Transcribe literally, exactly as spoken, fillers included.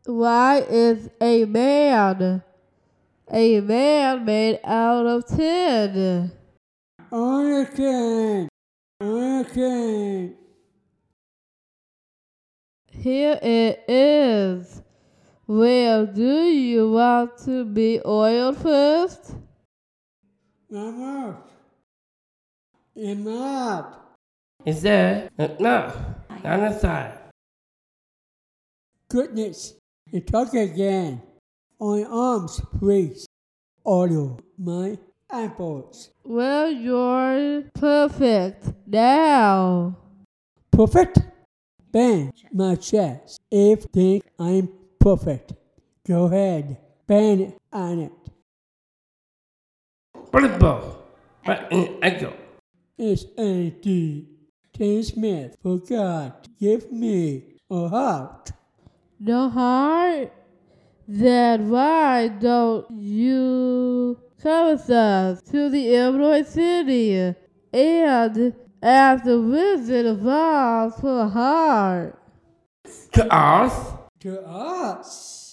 Why is a man a man made out of tin? Okay. Okay. Here it is. Well, do you want to be oiled first? Enough. Enough. Is there enough on the side? Goodness. You talk again. On arms, please. Oil my apples. Well, you're perfect now. Perfect. Bang my chest. If think I'm perfect. Go ahead. Bang it on it. Bulletball. But in echo. It's empty. Tim Smith forgot to give me a heart. No heart? Then why don't you come with us to the Emerald City and ask the Wizard of Oz for a heart? To us? To us.